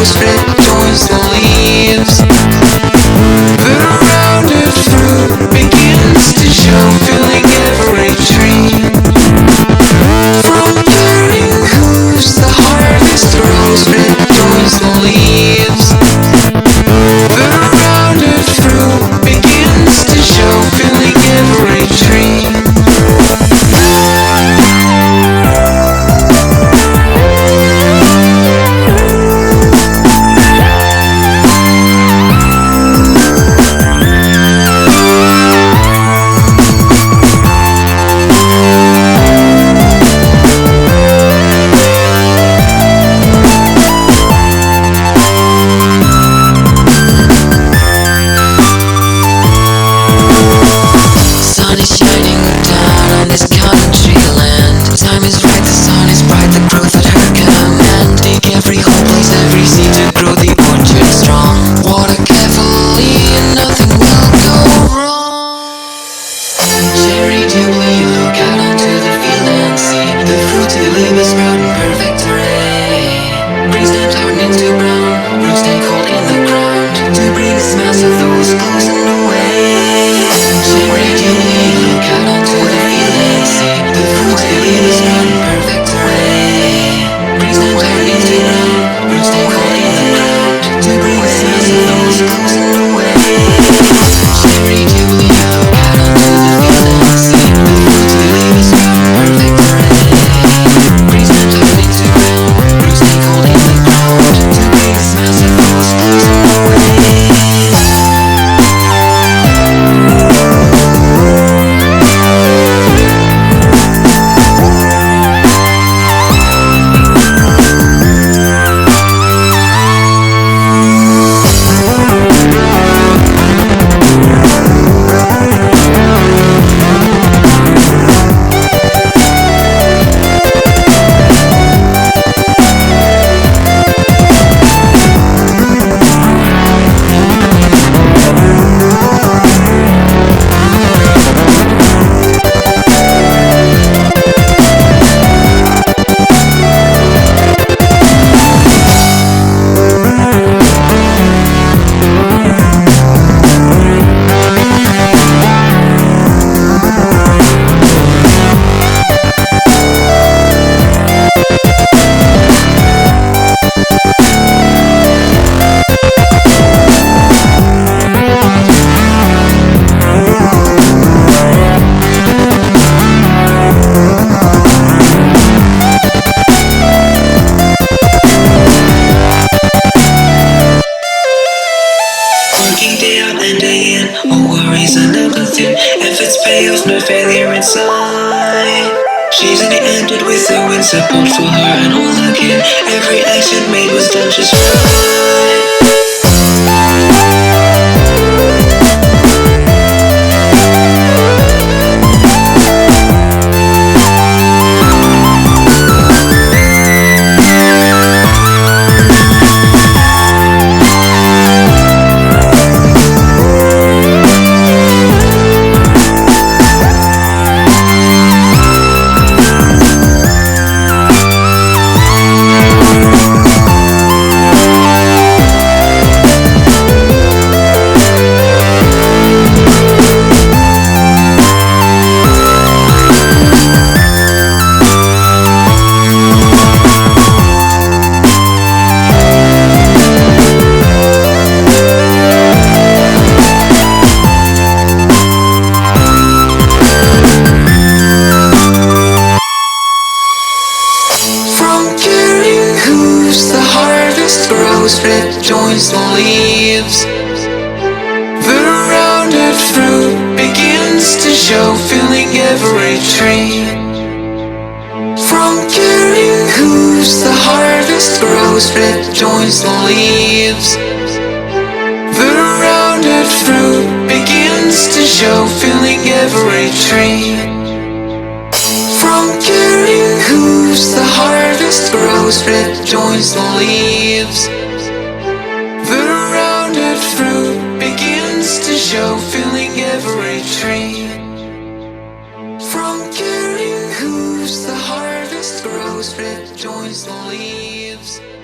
grows, red joins the leaves. The rounded fruit begins to show, filling every tree. From bearing hooves the harvest grows, red joins the leaves. The rounded fruit begins to show, filling every tree. No failure inside. She's in the ended with a win, support for her and all again. Every action made was done just right. Red joins the leaves. The rounded fruit begins to show, filling every tree. From carrying hooves the harvest grows, red joins the leaves. The rounded fruit begins to show, filling every tree. From carrying hooves the harvest grows, red joins the leaves. The rounded fruit begins to show, filling every tree. From carrying hooves the harvest grows, red joins the leaves.